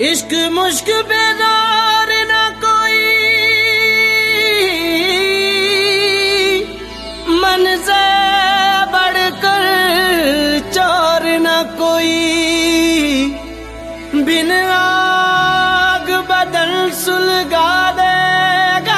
इश्क मुश्क बेदार ना कोई, मन से बढ़कर चोर ना कोई। बिन आग बदन सुलगा देगा,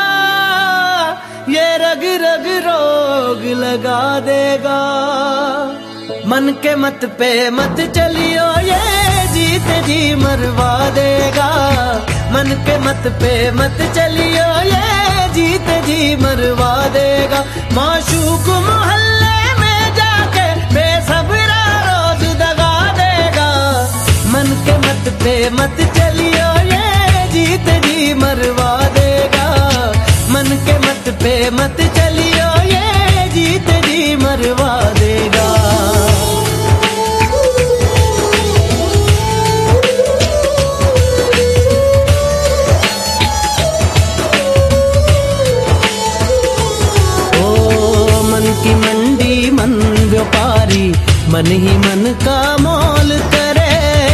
ये रग रग रोग लगा देगा। मन के मत पे मत चलियो, ये जीत जी मरवा देगा। मन के मत पे मत चलियो, ये जीत जी मरवा देगा। माशूक मोहल्ले में जाके बेसब्रा रोज दगा देगा। मन के मत पे मत चलियो, ये जीत जी मरवा देगा। मन के मत पे मत चलियो, ये जीत जी मरवा देगा। की मंडी मन व्यापारी, मन ही मन का मोल करे।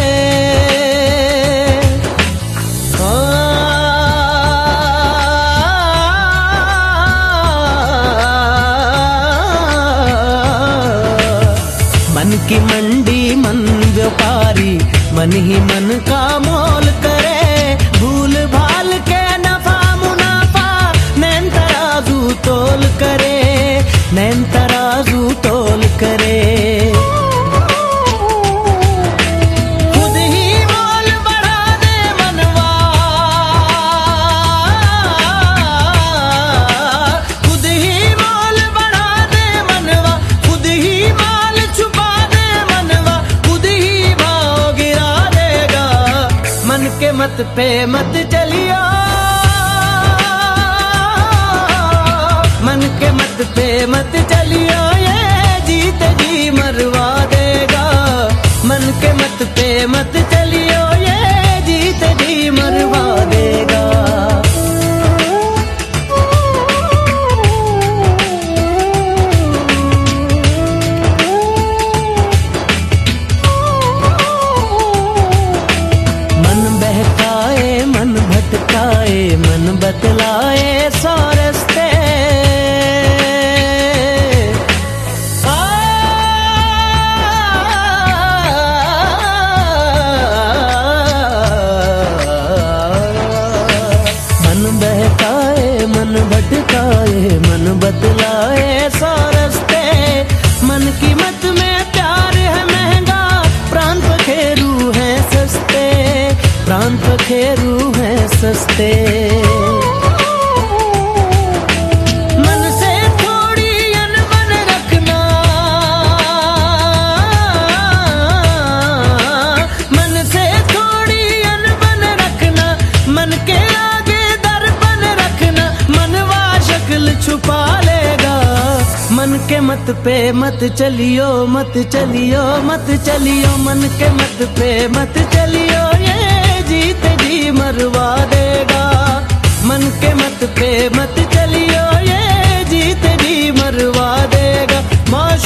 मन की मंडी मन व्यापारी, मन ही मन का मोल करे। भूल भाल के नफा मुनाफा नैन तराजू तोल करे, नैन तराजू तोल करे। खुद ही मोल बढ़ा दे मनवा, खुद ही मोल बढ़ा दे मनवा। खुद ही माल छुपा दे मनवा, खुद ही भाव गिरा देगा। मन के मत पे मत चलियो, मन के मत पे मत चलियो, ये जीत जी मरवा देगा। मन के मत पे मत चलियो, ये जीत जी मरवा देगा। मन बहकाए मन भटकाए, मन बतलाए सौ रस्ते। मन भटकाए मन बतलाए सौ रस्ते। मन की मत में प्यार है महंगा, प्राण पखेरू है सस्ते, प्राण पखेरू है सस्ते। मन से थोड़ी अनबन रखना, मन से थोड़ी अनबन रखना। मन के छुपा लेगा। मन के मत पे मत चलियो, मत चलियो, मत चलियो। मन के मत पे मत चलियो, ये जीत जी मरवा देगा। मन के मत पे मत चलियो, ये जीत जी मरवा देगा।